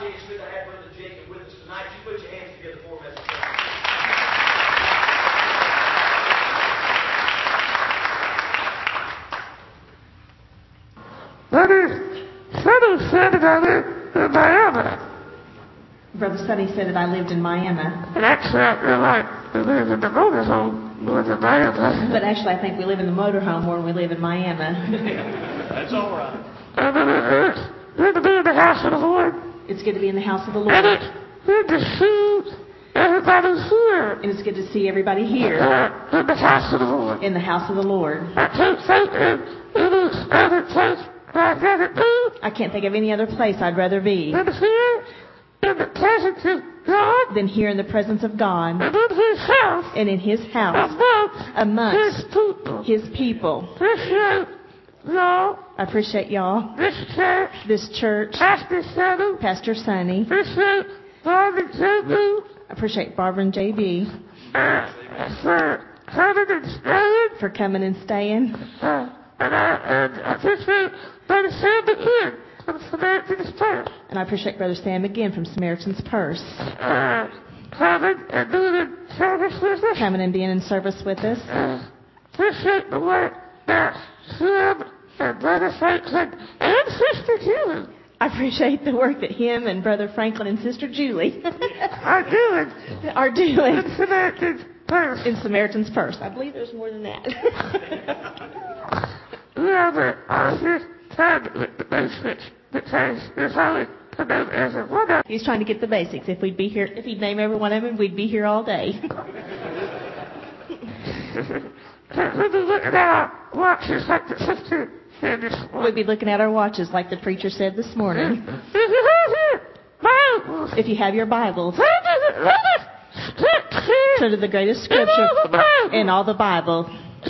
it's good to have Brother Jacob with us tonight. You put your hands together for him as a Brother Sonny said that I live in Miami. Brother Sonny said that I lived in Miami. And actually, I feel like we live in the motorhome more than Miami. But actually, I think we live in the motorhome more than we live in Miami. That's all right. And it's good to be in the house of the Lord. It's good to be in the house of the Lord. And it's good to see everybody here. And it's good to see everybody here. In the house of the Lord. In the house of the Lord. I can't think of any other place I'd rather be. I can't think of any other place I'd rather be than here in the presence of God. Than here in the presence of God. And in His house. And in His house. Amongst His people. Y'all. I appreciate y'all. This church. Pastor Sonny. Appreciate Barbara and JB. I appreciate Barbara and JB. For coming and staying. And I appreciate Brother Sam McGinn from Samaritan's Purse. And I appreciate Brother Sam McGinn from Samaritan's Purse. Coming and being in service with us. Coming and being in service with us. Appreciate the work that Sam and Brother Franklin and Sister Julie. I appreciate the work that him and Brother Franklin and Sister Julie are doing in Samaritan's Purse. In Samaritan's Purse. I believe there's more than that. Yeah, but I was just trying to get the basics because there's only to name every one of them. He's trying to get the basics. If we'd be here, if he'd name every one of them, we'd be here all day. We'd be looking at our watches like the sister said this morning. We'd be looking at our watches like the preacher said this morning. If you have your Bibles, turn to the greatest scripture in all the Bible.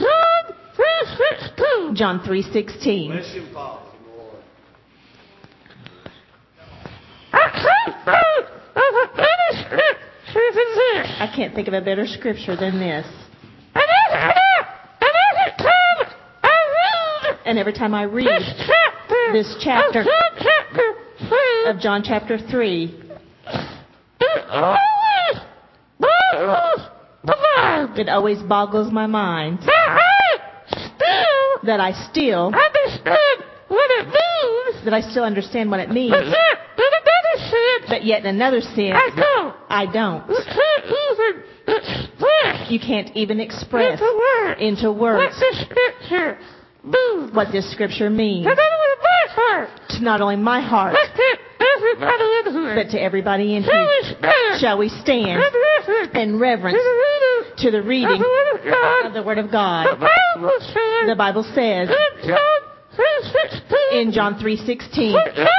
John 3:16. Bless you, Father. I can't think of a better scripture than this. And every time I read this chapter of John chapter 3, it always boggles my mind that I still understand what it means. But yet in another sense, I don't. You can't even express into words what this scripture means. To not only my heart, but to everybody in here. Shall we stand in reverence to the reading of the Word of God? The Bible says in John 3:16,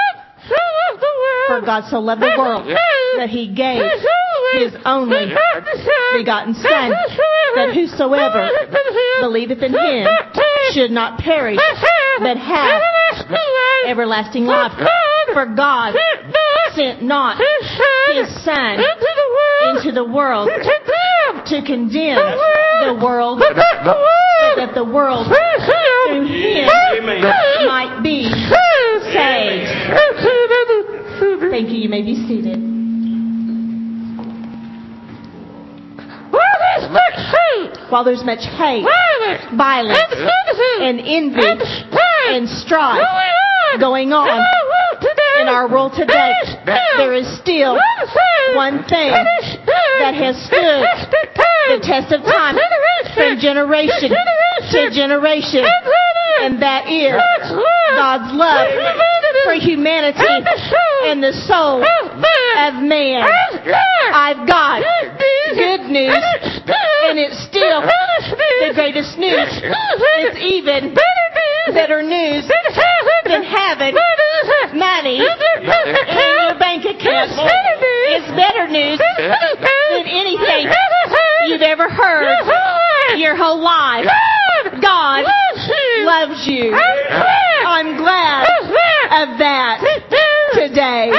for God so loved the world that He gave His only begotten Son, that whosoever believeth in Him should not perish, but have everlasting life. For God sent not His Son into the world to condemn the world, but that the world through Him might be saved. Thank you. You may be seated. While there's much hate, violence, and envy, and strife going on in our world today, there is still one thing that has stood the test of time from generation to generation, and that is God's love for humanity and the soul of man. I've got good news, and it's still the greatest news. It's even better news than having money in your bank account. It's better news than anything you've ever heard your whole life. God loves you. I'm glad of that today.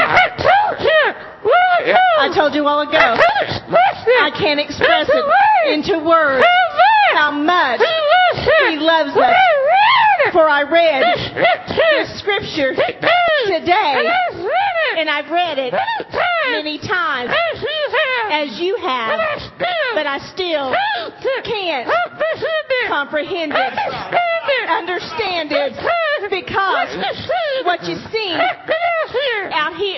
I told you a while ago, I can't express it into words how much He loves us. For I read this scripture today And I've read it many times, as you have, but I still can't comprehend it, understand it, because what you've seen out here,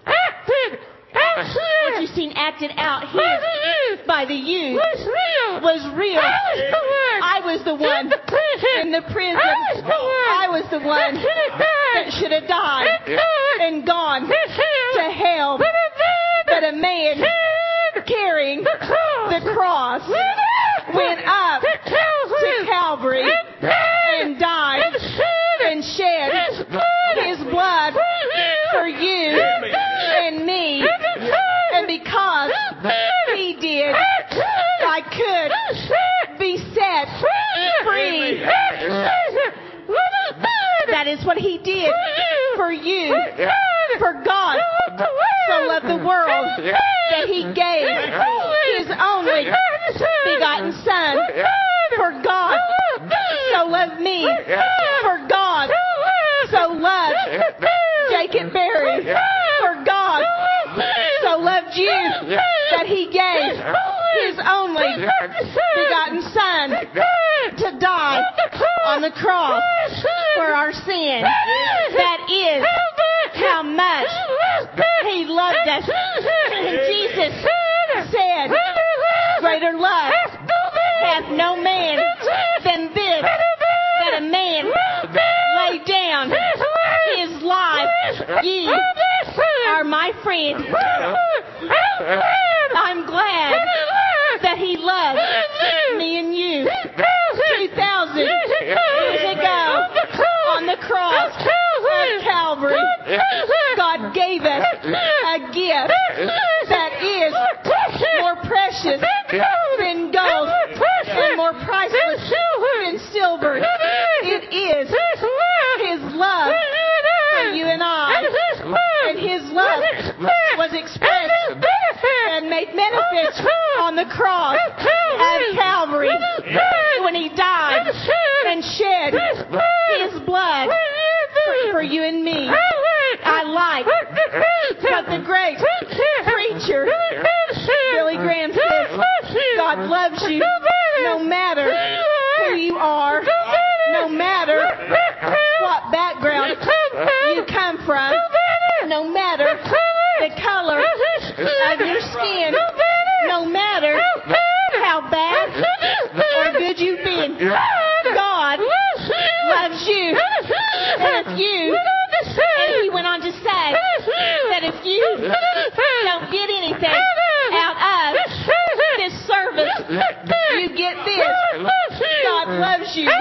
what you've seen acted out here by the youth was real. I was the one in the prison. I was the one that should have died and gone to hell. But a man carrying the cross went up to Calvary and died and shed his blood for you and me. And because he did, I could be set free. That is what he did for you. For God so loved the world that he gave his only begotten Son. For God so loved me. For God so loved Jacob Berry. For God so loved you that he gave his only begotten Son to die on the cross for our sin. That is how much he loved us. And Jesus said, greater love hath no man than this, that a man lay down his life. Ye are my friend. I'm glad that he loved me and you 2,000 years ago on the cross of Calvary. God gave us a gift that is more precious than gold and more priceless than silver. It is his love for you and I. And his love was expressed and made manifest on the cross of Calvary when he died and shed his blood for you and me. I like what the great preacher Billy Graham says. God loves you no matter who you are, no matter what background you come from, no matter the color of your skin, no matter how bad or good you've been. God loves you. And if you, and he went on to say that if you don't get anything out of this service, you get this. God loves you.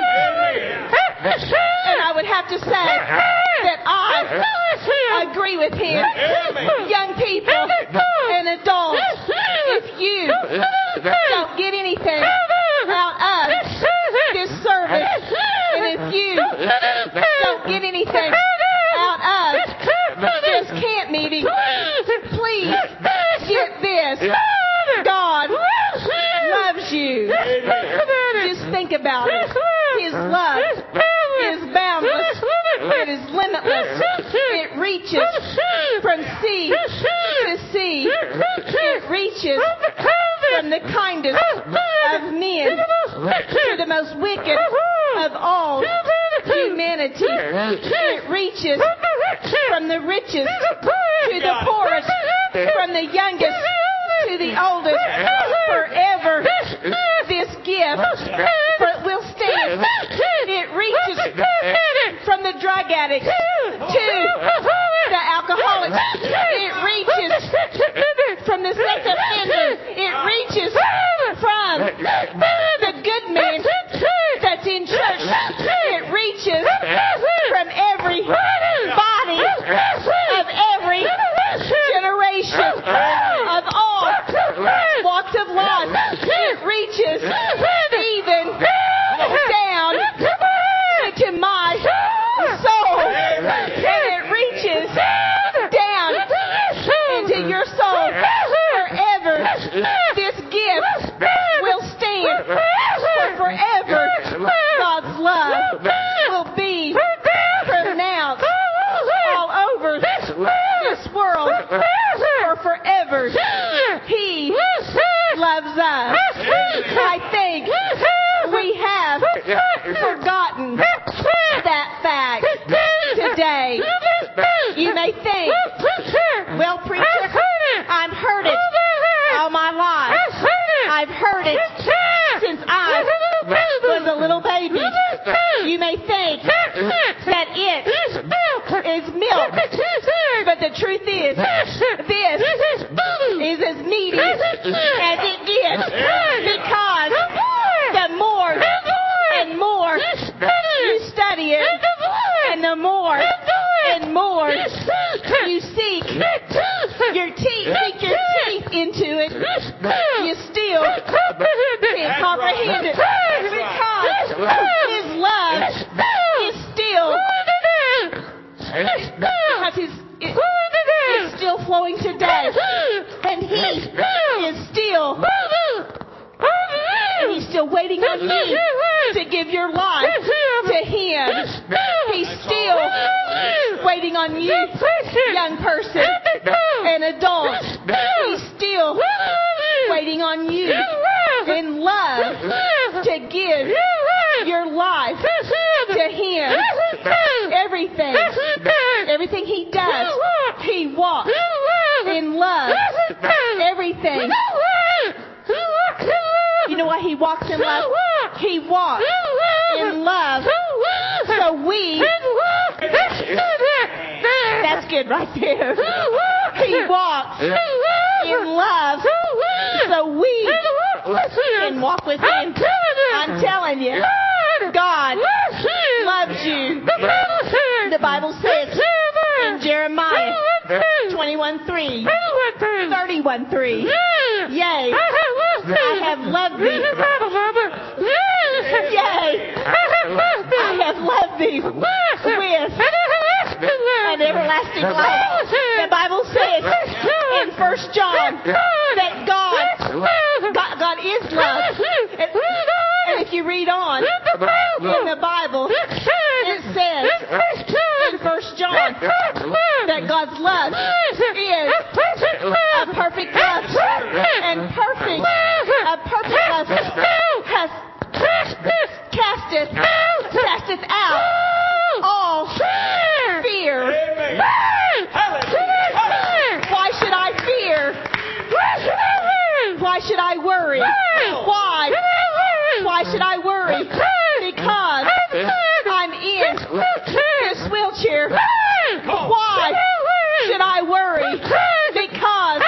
And I would have to say that I agree with him. Young people and adults, if you don't get anything out of this service, and if you don't get anything out of this camp meeting, please get this. God loves you. Just think about it. His love is boundless. It is limitless. It reaches from sea to sea. It reaches from the kindest of men to the most wicked of all humanity. It reaches from the richest to the poorest, from the youngest to the oldest. Forever this gift will stand. It reaches from the drug addict to the alcoholic. It reaches from the sex offender. It reaches from the good man that's in church. It reaches from every body of every generation of all walks of life. It reaches even down to my soul. And it reaches down into your soul. Forever this gift will stand. For forever God's love will be pronounced all over this world. You may think that it is milk, but the truth is, this is as meaty as it gets, because the more and more you study it, and the more and more you sink your teeth into it, you still can't comprehend it, because His love is still, it's still flowing today, and He's still waiting on you to give your life to Him. He's still waiting on you, young person and adult. He's still waiting on you in love to give your life to Him. Everything He does, He walks in love. Everything. You know why He walks in love? He walks in love. So we... That's good right there. He walks in love. So we can walk with Him. I'm telling you, God loves you. The Bible says in Jeremiah 21:3, 31:3, yea, I have loved thee. Yea, I have loved thee with an everlasting love. The Bible says in 1 John that God is love. And if you read on in the Bible, it says in 1 John that God's love is a perfect love. And a perfect love has casteth out all fear. Why should I fear? Why should I worry? Why should I worry? Because I'm in this wheelchair. Why should I worry? Because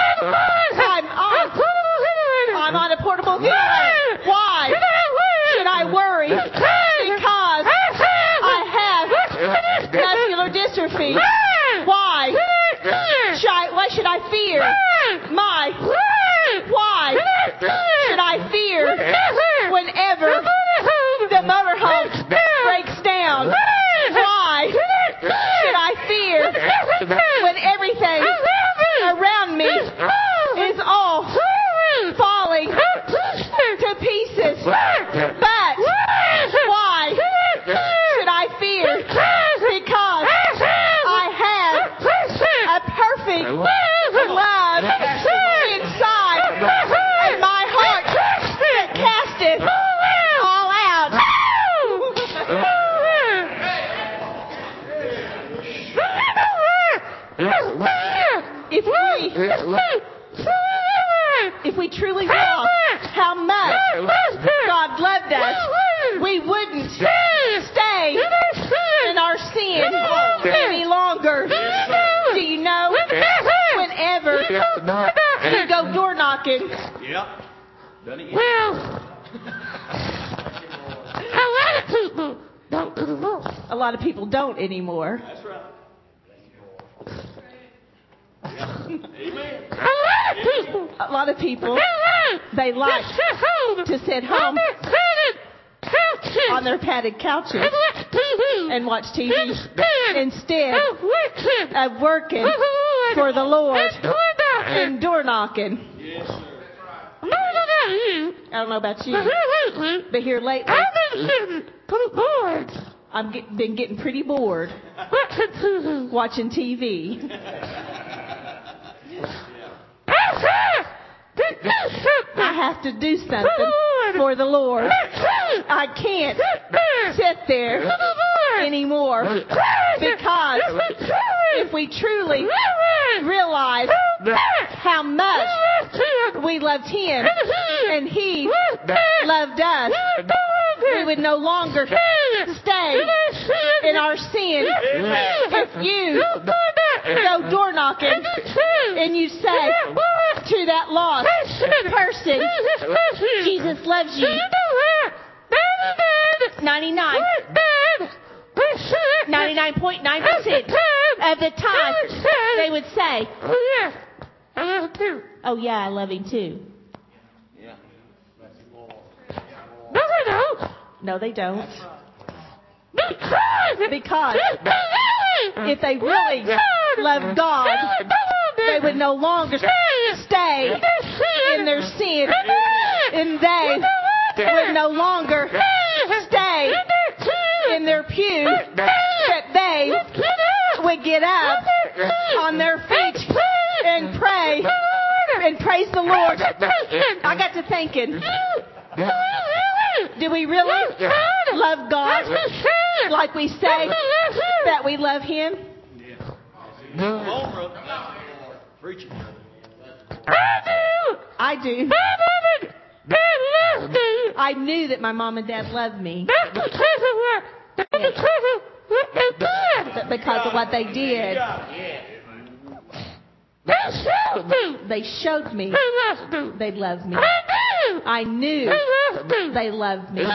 I'm on a portable ventilator. Why should I worry? Because I have muscular dystrophy. Why should I fear? Why should I fear whenever the motorhome breaks down? Why should I fear when everything around me is all falling to pieces? But why should I fear? Because I have a perfect love inside of my heart that casteth all out. If we truly saw how much God loved us, we wouldn't stay in our sin any longer. Do you know, whenever you go door knocking, Yep. Done it. well, a lot of people don't anymore. That's right. A lot of people, they like to sit home on their padded couches and watch TV instead of working for the Lord and door knocking. Yes, sir. I don't know about you, but here lately, I've been getting pretty bored watching TV. I have to do something for the Lord. I can't sit there anymore, because if we truly realize how much we loved Him and He loved us, we would no longer stay in our sin. If you go door knocking and you say to that lost person, Jesus loves you, 99.9% of the time they would say, oh yeah, I love him too. No, they don't. Because if they really love God, they would no longer stay in their sin, and they would no longer stay in their pew, that they would get up on their feet and pray and praise the Lord. I got to thinking, do we really love God like we say that we love Him? I do. I knew that my mom and dad loved me. But because of what they did, they showed me they loved me. I knew they loved me.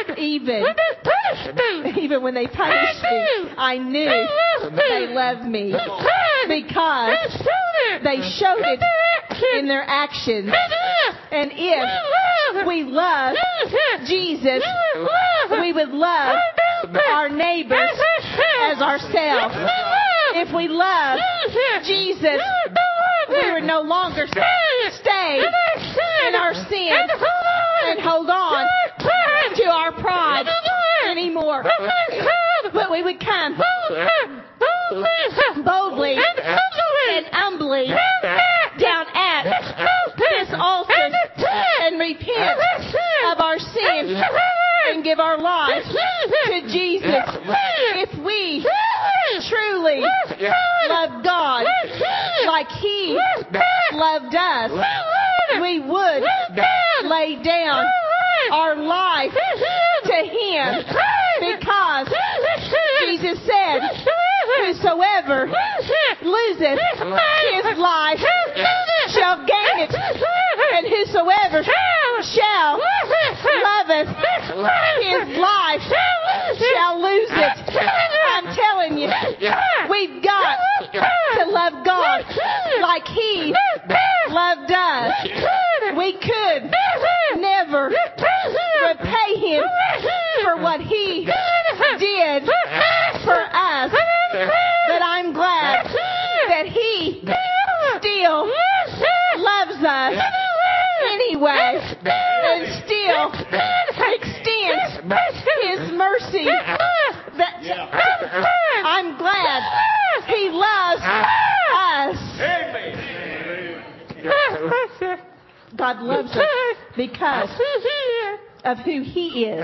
Even when they punished me, I knew they loved me. Because they showed it in their actions. And if we love Jesus, we would love our neighbors as ourselves. If we love Jesus, we would no longer stay in our sin and hold on to our pride anymore. But we would come boldly and humbly down at this altar and repent of our sins and give our lives to Jesus. If we truly love God like He loved us, we would lay down our life to Him, because Jesus said, whosoever loseth his life shall gain it, and whosoever shall loveth his life shall lose it. I'm telling you, we've got to love God like He loved us. We could never repay Him for what He did for us, but I'm glad that He still loves us anyway and still extends His mercy. I'm glad He loves us. God loves us because of who He is,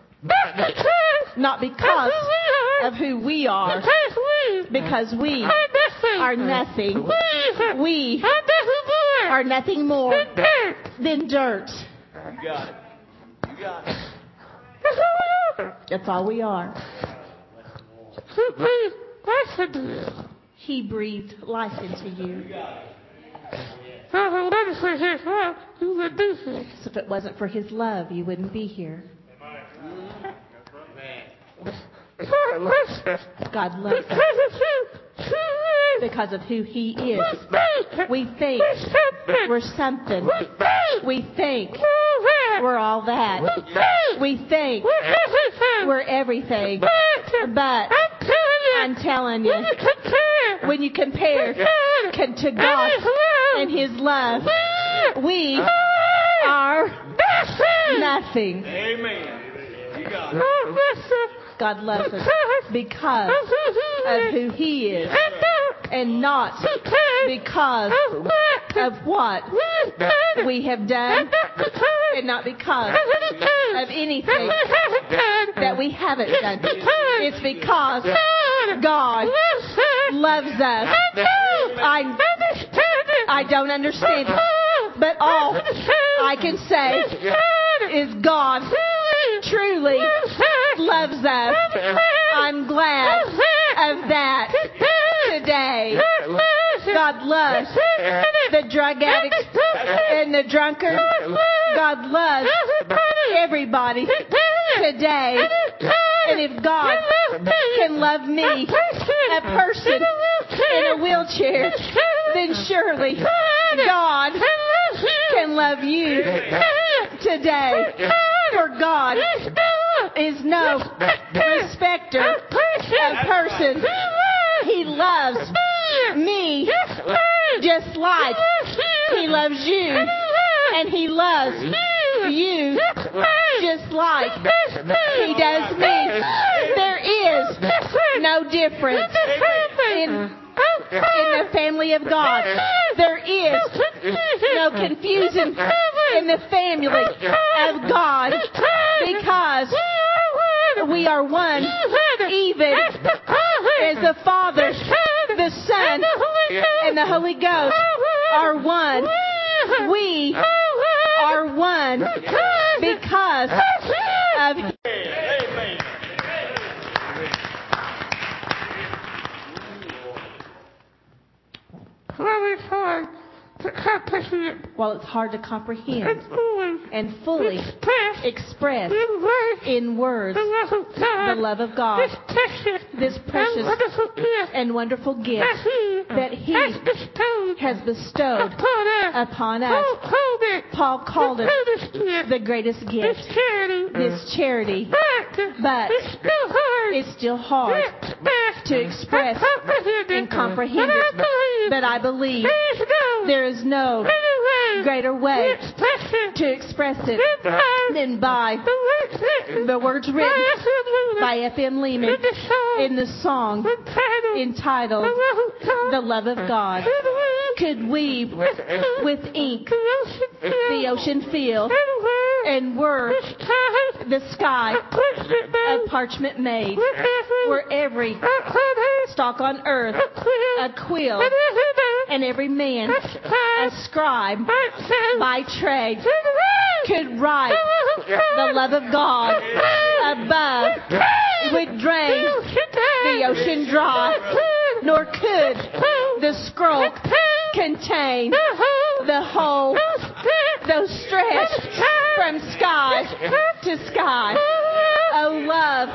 not because of who we are, because we are nothing. We are nothing more than dirt. You got it. You got it. That's all we are. He breathed life into you. So if it wasn't for His love, you wouldn't be here. God loves us because of who He is. We think we're something. We think we're all that. We think we're everything. But I'm telling you, when you compare to God and His love, we are nothing. Amen. You got it. God loves us because of who He is, and not because of what we have done, and not because of anything that we haven't done. It's because God loves us. I don't understand it, but all I can say is God truly loves us. I'm glad of that today. God loves the drug addict and the drunkard. God loves everybody today. And if God can love me, a person in a wheelchair, then surely God can love you today. For God is no respecter of persons. He loves me just like He loves you. And He loves you just like He does me. There is no difference in the family of God. There is no confusion in the family of God, because we are one, even as the Father, the Son, and the Holy Ghost are one. We are one because of Him. While it's hard to comprehend and fully express in words the love of God, this precious and wonderful gift that He has bestowed upon us. Paul called it the greatest gift, this charity, but it's still hard to express and comprehend it. But I believe there is no greater way to express it than by the words written by F.M. Lehman in the song entitled The Love of God. Could weave with ink the ocean field, and words the sky of parchment made, where every stalk on earth a quill, and every man a scribe by trade could write the love of God above, would drain the ocean dry, nor could the scroll contain the whole, though stretched from sky to sky. O love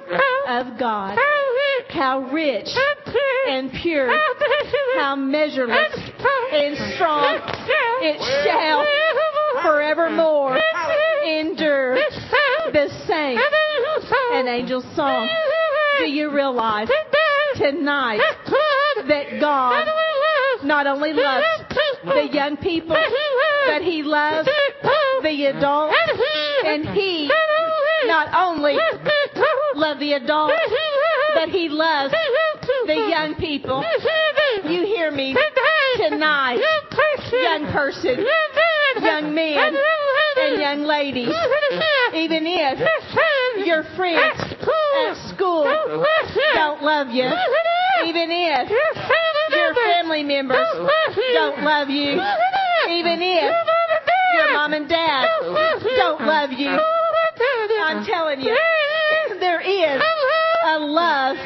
of God, how rich and pure, how measureless and strong, it shall forevermore endure. The saint and angel song. Do you realize tonight that God not only loves the young people, but He loves the adults, and He not only loves the adults, but He loves the young people. You hear me tonight, young person, young man, and young ladies. Even if your friends at school don't love you, even if your family members don't love you, even if your mom and dad don't love you, I'm telling you, there is a love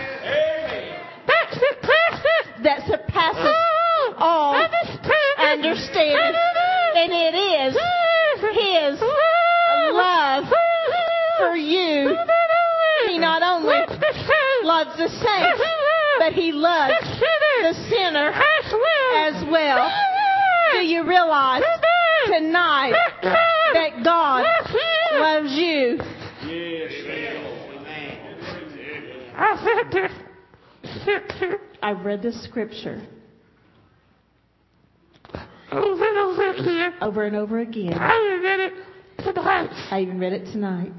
that surpasses all understanding, and it is His love for you. He not only loves the saints, but He loves the sinner as well. Do you realize tonight that God loves you? I read this scripture over and over again. I even read it tonight.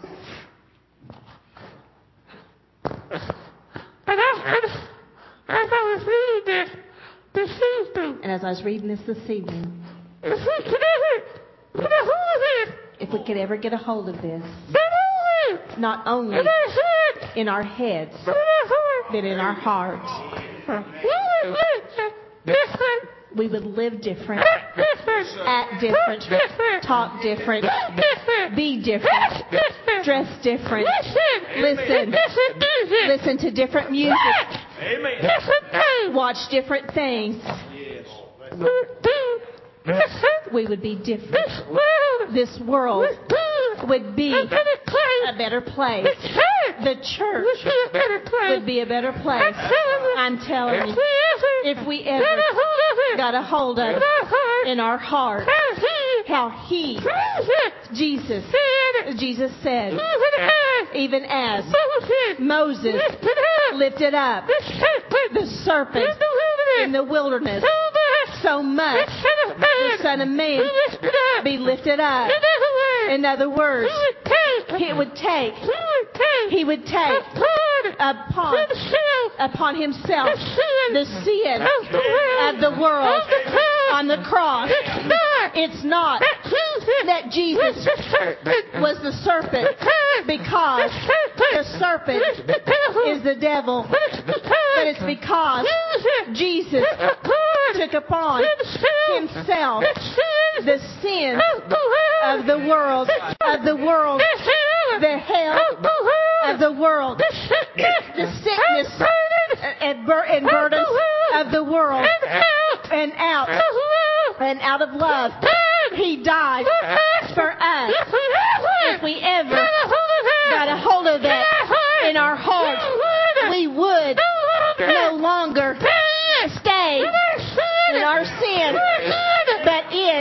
And as I was reading this evening, if we could ever get a hold of this, not only in our heads, but in our hearts, we would live different, act different, talk different, be different, dress different. Listen to different music. Amen. Watch different things. We would be different. This world would be a better place. The church would be a better place. I'm telling you, if we ever got a hold of in our heart how Jesus said, even as Moses lifted up the serpent in the wilderness, so much the Son of Man be lifted up. In other words, He would take upon Himself the sin of the world on the cross. It's not that Jesus was the serpent because the serpent is the devil, but it's because Jesus took upon Himself the sin of the world, the hell of the world, the sickness and burdens of the world, and out of love, He died for us. If we ever got a hold of that in our hearts, we would no longer stay in our sin, but in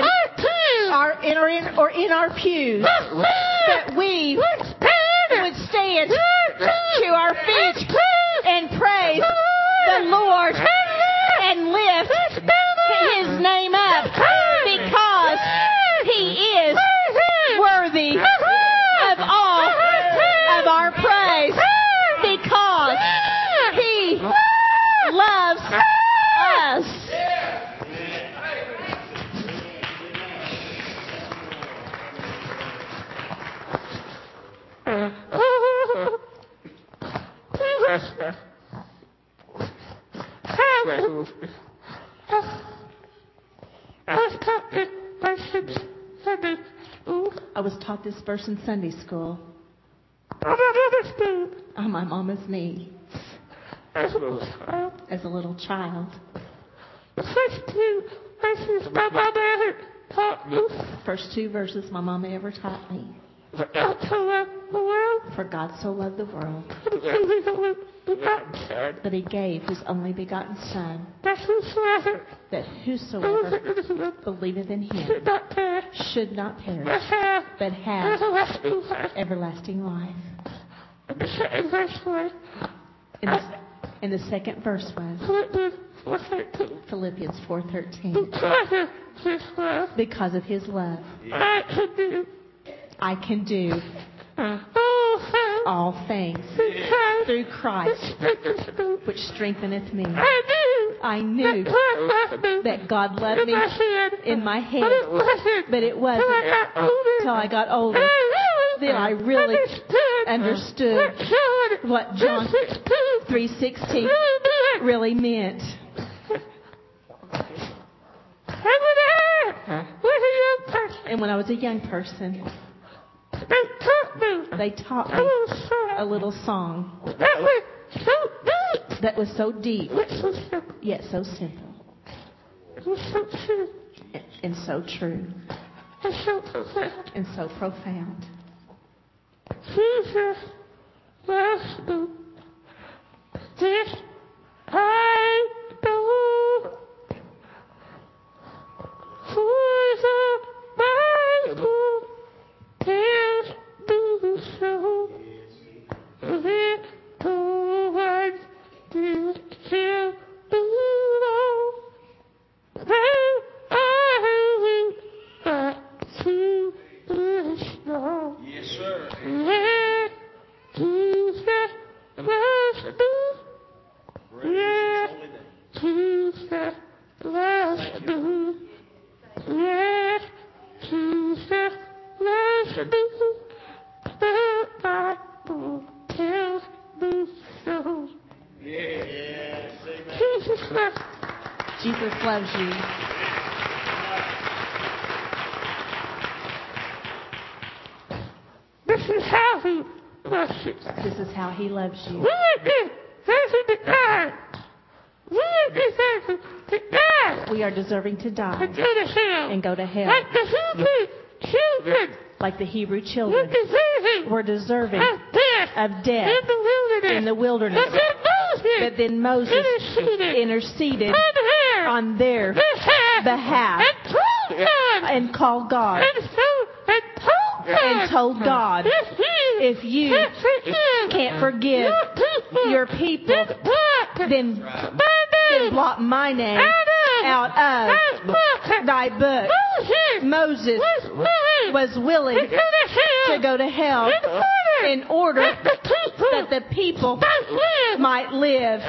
our pews, that we would stand to our feet and praise the Lord and lift His name up, because He is worthy of all of our praise, because He loves us. I was taught this verse in Sunday school on my mama's knee as a little child. First two verses my mama ever taught me. For God so loved the world that He gave His only begotten Son, that whosoever believeth in Him should not perish, but have everlasting life. And the second verse was Philippians 4:13. Because of His love, I can do all things through Christ, which strengtheneth me. I knew that God loved me in my head, but it wasn't till I got older that I really understood what John 3:16 really meant. And when I was a young person, they taught me a little song that was so deep, yet so simple, and so true, and so profound. Jesus loves me. This I know. For the Bible tells me so. Let the one do still belong. Then I will back to the snow. Yes, sir. Let Jesus loves me. Let Jesus loves me. Let Jesus loves me. The Bible tells me so. Yes, amen. Jesus loves you. This This is how he loves you. This is how he loves you. We are deserving to die. We are deserving to die. We are deserving to die And go to hell. and go to hell. Like the Hebrew children. Like the Hebrew We're children deserving were deserving of death. of death In the wilderness. in the wilderness. But then Moses But then Moses interceded on their behalf and called God and told God, if you can't forgive your people, then blot my name out of thy book. Moses was willing to go to hell in order that the people might live.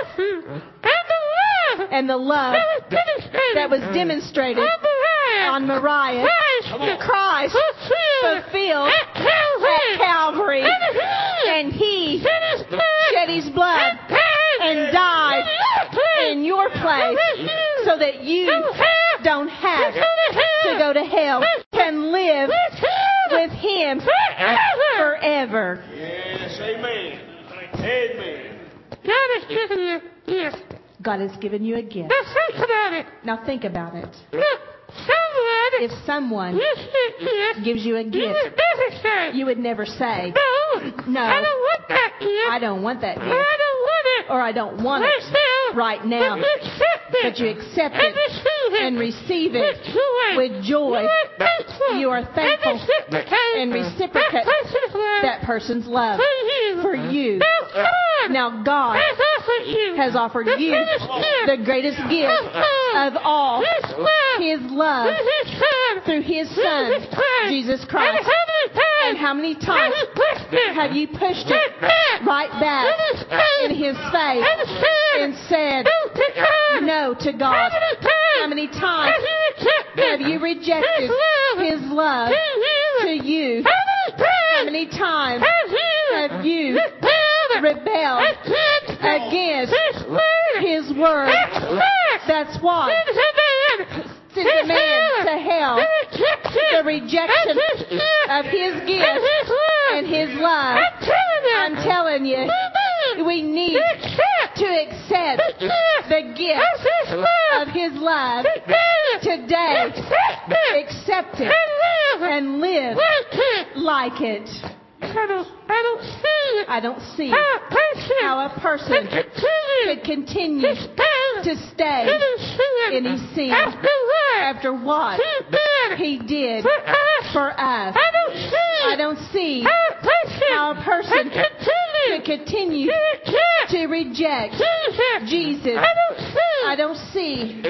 And the love that was demonstrated on Moriah, Christ fulfilled at Calvary. And he shed his blood and died in your place so that you don't have to go to hell, can live with him forever. Yes, amen. Amen. God has given you a gift. God has given you a gift. Now think about it. Now think about it. Look, someone If someone gives you a gift, gives you a you gift, would never say, you would never say, no, I don't want that gift. I don't want that Or gift, I don't want it. or I don't want Right it now. right now. But you accept it. But you accept and it receive it. and receive with it joy. with joy. You are thankful. You are thankful and reciprocate that person's love for you. for you. Now God has offered you the greatest gift of all, His love through His Son, Jesus Christ. And how many times have you pushed it right back in His face and said no to God? How many times have you rejected His love to you? How many times have you rebelled against His word? That's why sent a man to hell, the rejection of His gift and His love. I'm telling you, we need to accept the gift of His love today. Accept it and live like it. I don't see how a person could continue to stay in his sin after what He did for us. I don't see how a person could continue to reject Jesus. I don't see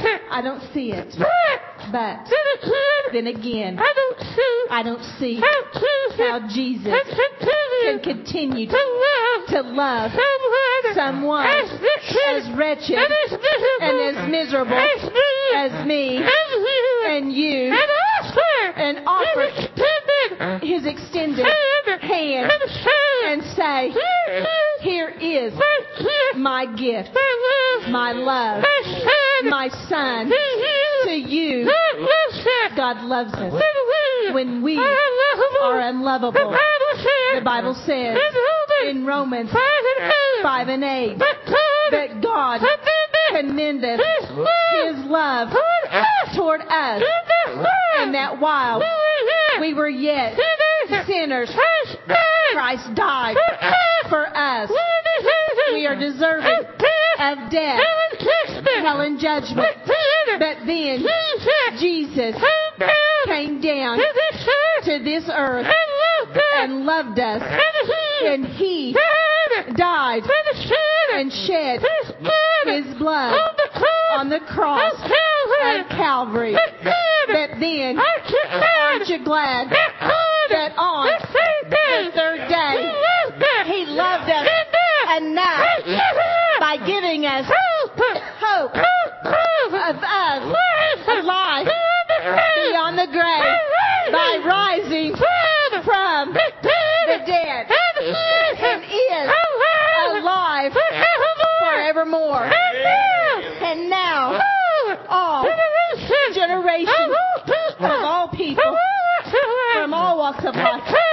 it. But then again, I don't see how Jesus can continue to love someone as wretched and as miserable as me and you, and offer His extended hand and say, here is my gift, my love, my Son to you. God loves us when we are unlovable. The Bible says in Romans 5 and 8 that God commendeth His love toward us, and that while we were yet sinners, Christ died for us. We are deserving of death, hell, and judgment. But then Jesus came down to this earth and loved us, and He died and shed His blood on the cross of Calvary. But then, aren't you glad that on the third day He loved us enough by giving us hope of us alive beyond the grave, by rising from the dead, and is alive forevermore. And now all generations of all people from all walks of life can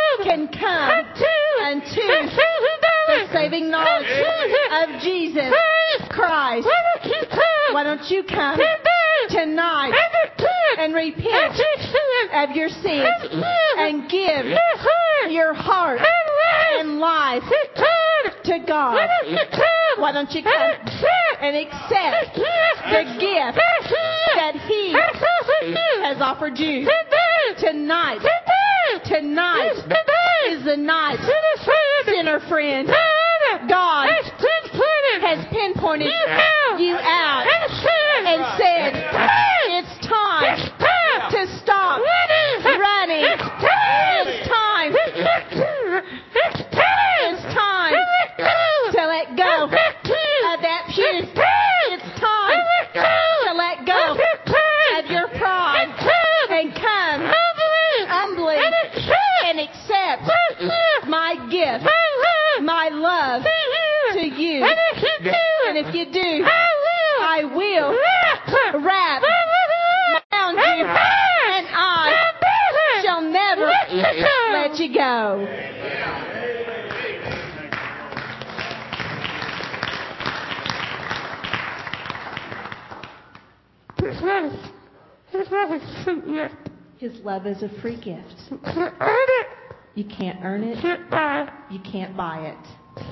and come unto the saving knowledge of Jesus Christ. Why don't you come tonight and repent of your sins and give your heart and life to God? Why don't you come and accept the gift that He has offered you tonight? Tonight is the night, sinner friend. God has pinpointed you out and said, it's time to stop running. It's time. It's time to let go of that pew. It's time to let go of your pride and come humbly and accept my gift, my love to you. And if you do, I will wrap around you and I shall never let you go. His love is a free gift. You can't earn it. You can't buy it.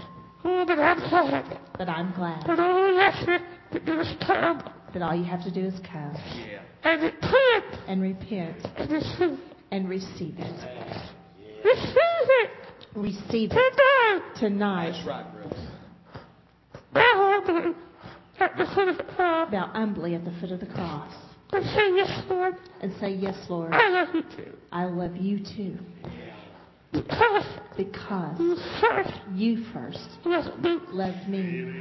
But I'm glad that all you have to do is come and repent and receive it. Receive it tonight. Bow humbly at the foot of the cross. And say, yes, Lord. I love you too. Because you first loved me.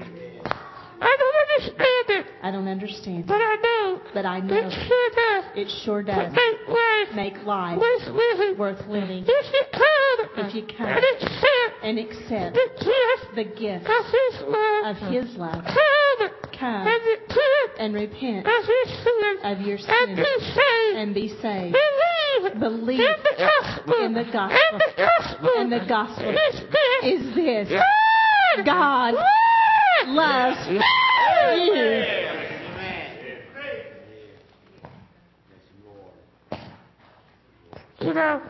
I don't understand it. But I know it sure does make life worth living. If you come and accept the gift of His love, come and repent of your sins and be saved. Believe in the gospel. And the gospel is this: God loves you. You know,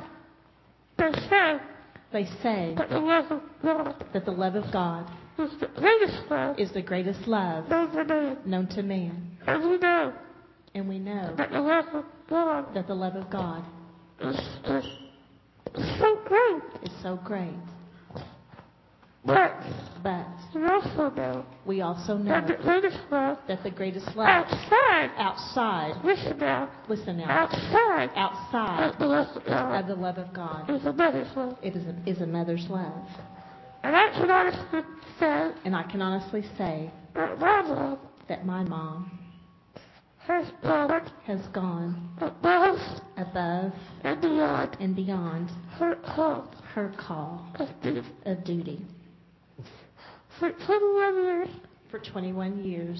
they say that the love of God is the greatest love known to man. And we know that the love of God is so great. But we also know that the greatest love outside, listen now, outside of the love of God is a mother's love. And I can honestly say that my mom has gone above and beyond her call of duty. For 21 years.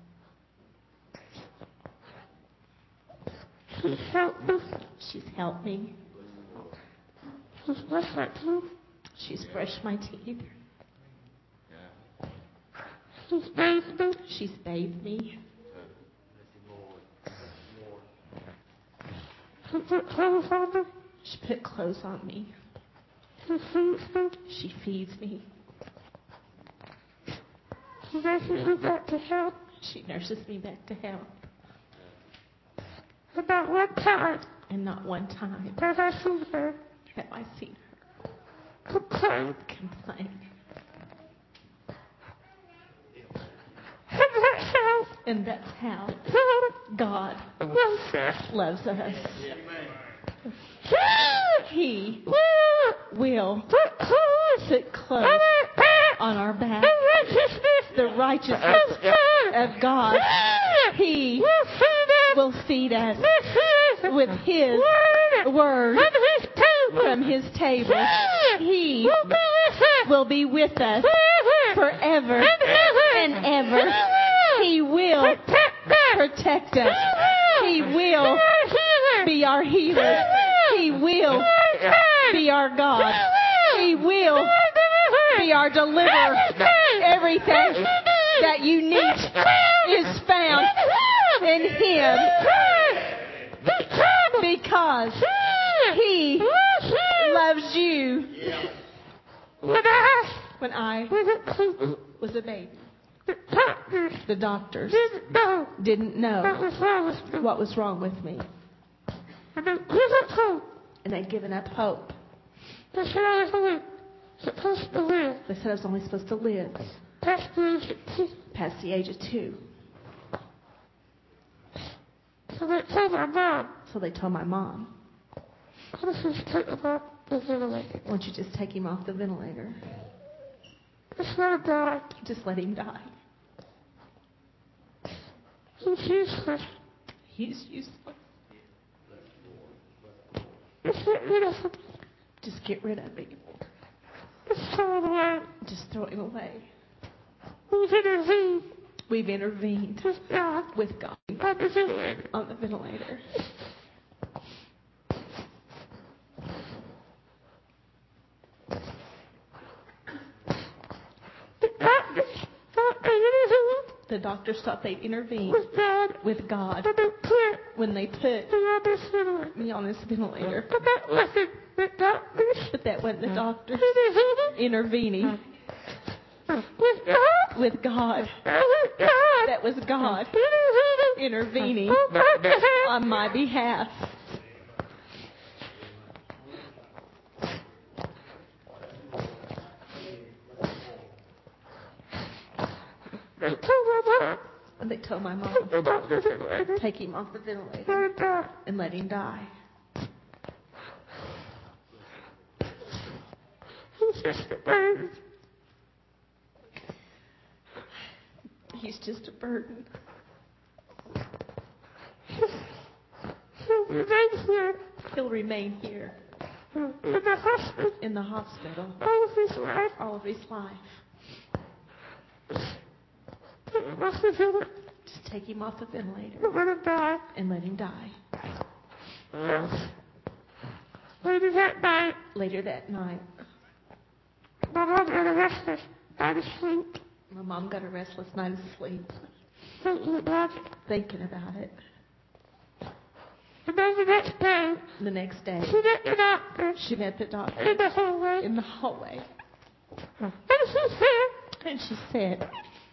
She's helped me. She's brushed my teeth. She's bathed me. She put clothes on me. She feeds me. She nurses me back to health. She nurses me back to health. And not one time. And not one time have I seen her. Have I seen her complain. And that's how God loves us. He will put clothes on our back. The righteousness of God. He will feed us with His word from His table. He will be with us forever and ever. He will protect us. He will be our healer. He will be our God. He will be our deliverer. Everything that you need is found in Him. Because He loves you. When I was a baby, the doctors didn't know what was wrong with me. And they'd given up hope. They said I was only supposed to live past the age of 2. So they told my mom, why don't you just take him off the ventilator? Just let him die. Just let him die. He's useless. He's useless. Just get rid of him. Just get rid of him. Just throw him away. Just throw him away. We've intervened. We've intervened with God on the ventilator. The doctors thought they'd intervene with God when they put me on this ventilator. But that wasn't the doctors intervening with God. That was God intervening on my behalf. And they told my mom, take him off the ventilator and let him die. He's just a burden. He's just a burden. He'll remain here. In the hospital. All of his life. Just take him off the ventilator and let him die. Later that night, my mom got a restless night of sleep. My mom got a restless night of sleep. Thinking about it. And then the next day, she met the doctor in the hallway. And she said,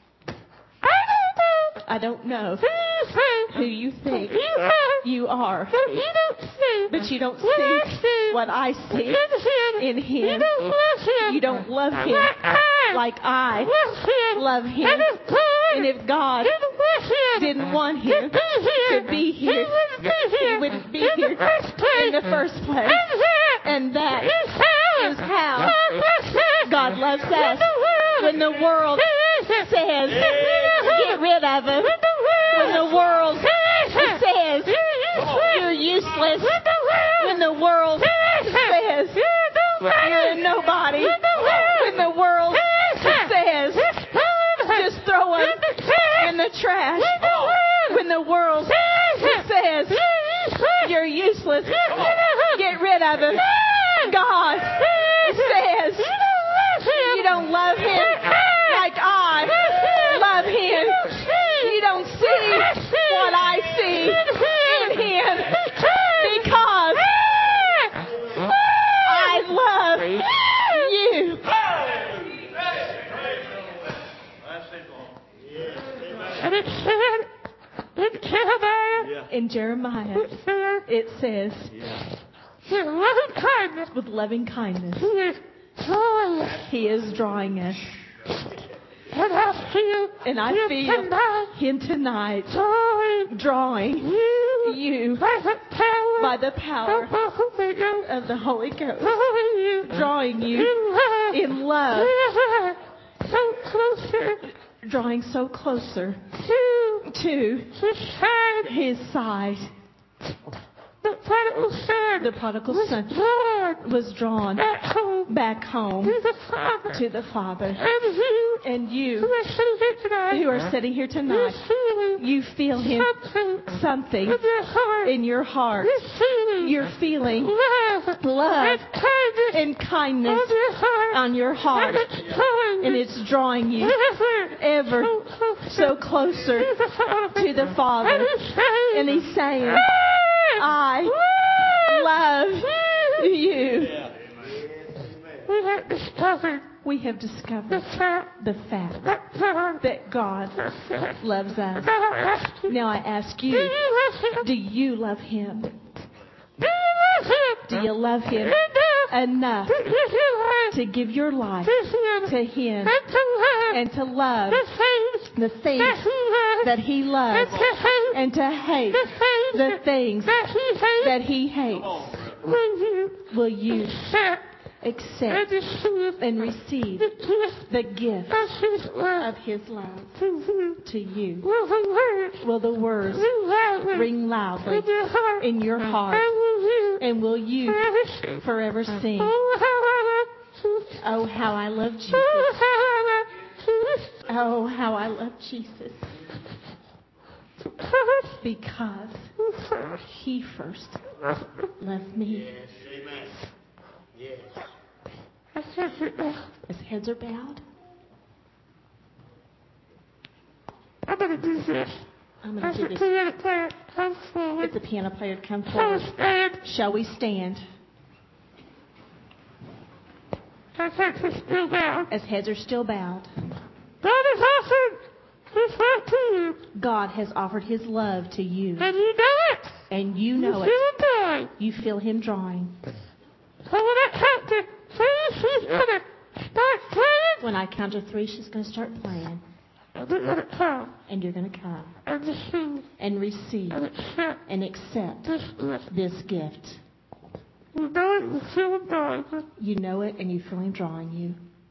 I don't know who you think you are, but you don't see what I see in Him. You don't love Him like I love Him. And if God didn't want Him to be here, He wouldn't be here in the first place. And that is how God loves us. When the world says, get rid of Him. When the world says, you're useless. When the world says, you're a nobody. When the world says, just throw Him in the trash. When the world says, you're useless. Get rid of Him. God says, you don't love Him like I love Him. You don't see what I see in Him because I love you. And it said in Jeremiah, it says, with loving kindness, He is drawing us. And I feel Him tonight drawing you by the power of the Holy Ghost, drawing you in love, drawing so closer to His side. The prodigal son was drawn back home to the Father. And you who are sitting here tonight, you feel Him something in your heart. You're feeling love and kindness on your heart. And it's drawing you ever so closer to the Father. And He's saying, I love you. We have discovered the fact that God loves us. Now I ask you, do you love Him? Do you love Him enough to give your life to Him and to love the things that He loves and to hate the things that He hates? Will you accept and receive the gift of His love to you? Will the words ring loudly in your heart? And will you forever sing, oh, how I love Jesus. Oh, how I love Jesus. Because He first loved me. Yes. As heads are bowed, I'm going to do this. I'm going to do this. Piano player, come forward. If the piano player come Shall forward, we stand? shall we stand? As heads are still down. As heads are still bowed, God has offered His love to you. God has offered His love to you, And you know it. and you know You it. feel it dying. You feel Him drawing. So when I count to three, she's going to start playing. When I count to 3, she's going to start playing, And you're going to come and you're going to come and receive and receive and accept and accept this gift. this gift. You know it, you feel it dying. You know it, and you feel Him drawing you.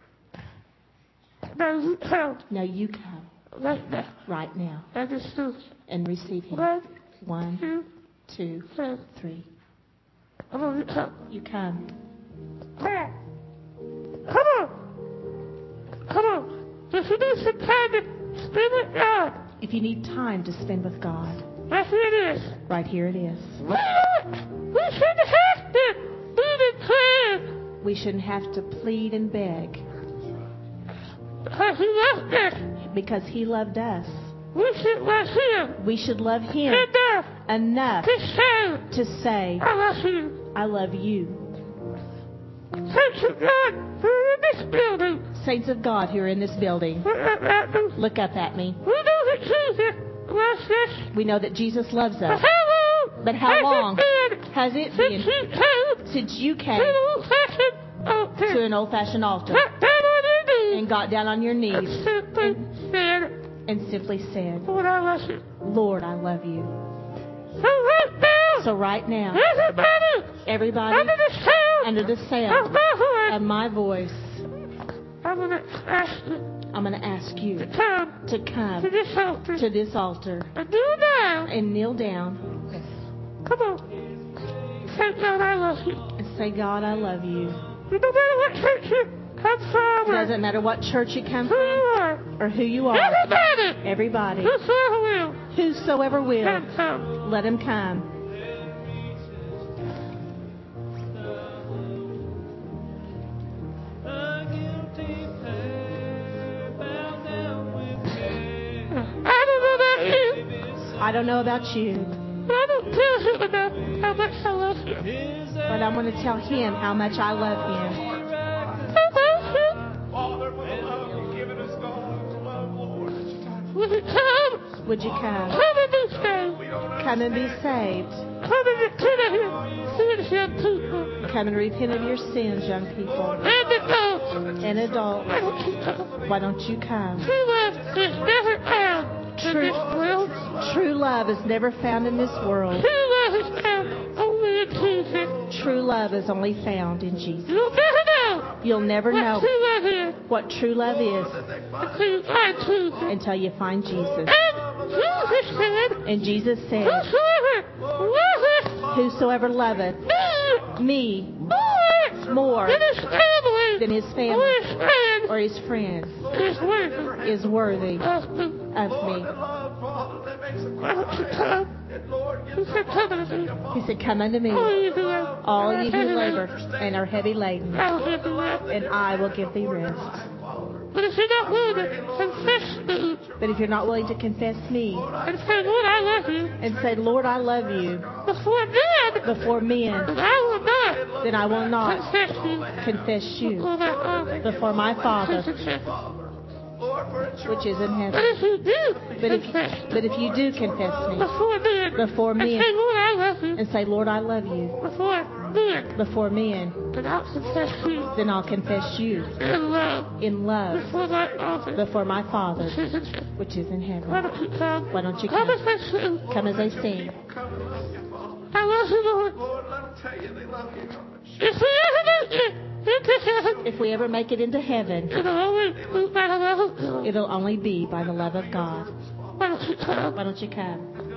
Now you come Now you come right now right now and receive. and receive Him. 1, 1, 2, 2, 3. Come on, you come. You come. Come on. Come on. Come on. If you need some time to spend with God, If you need time to spend with God, right here it is. right here it is. We shouldn't have to be in prayer We shouldn't have to plead and beg because He loved us. because He loved us. We should love Him We should love Him enough enough to say, to say, I love you. I love you. Thank you, God, for in this building. Saints of God who are in this building, look up at me. We know that Jesus loves us. We know that Jesus loves But us. how long? But how long has it Since been He came since you to came an old-fashioned altar. to an old-fashioned altar Got down on your knees and got down on your and knees simply said, and simply said, Lord, I love you. Lord, I love you. So right now, So right now, everybody, everybody under the under the sound sound of my voice, of my voice, I'm going to ask you I'm going to ask you to come to come to this altar to this altar and kneel down. and kneel down Come on. Say, God, I love you. and say, God, I love you. No matter what church you come from, or Doesn't matter what church you come who you from are, or who you are. everybody, Everybody, whosoever will, whosoever will, come. let him come. I don't know about you, I don't know about you, but I don't tell him enough how much I love him. but I'm going to tell him how much I love him. I love him. Father, for the love you've given us, God, to love, Lord. Would you come? Would you come? Come and be saved. Come and be saved. Come and repent of your sins, young people. Come and repent of your sins, young people. And adults. And adults, Why don't you come? why don't you come? True love is never found in True- this world. True love is never found in this world. True love is found only in Jesus. True love is only found in Jesus. You'll never know You'll never what know true love is what true love is until you find Jesus. until you find Jesus. And Jesus said, And Jesus said, Whosoever loveth Whosoever loveth me me more more than his family or his friends is worthy is worthy of me. of me. Love, Father, that makes a Why don't you come? Lord, give He said, come unto me. He said, come unto me, All you who are all you who labor and are heavy laden, I will give you rest. and I will give thee rest. But if you're not willing to confess me But if you're not willing to confess me and say, Lord, I love you, and say, Lord, I love you, before men, before men, then I will not confess you before my Father, before my Father, which is in But heaven. if you do But if you do confess me before men, men, and say, Lord, I love you, and say, Lord, I love you, before men, before men, then I'll confess you then I'll confess you in love in love before my Father, before my Father, which is in heaven. Why don't you come? Why don't you Come come? as I sing. Come as I sing. I love you, Lord. Lord, let them tell you they love you. If we ever make it into heaven, If we ever make it into heaven, it'll only be by the love of God. it'll only be by the love of God. Why don't you come? Why don't you come?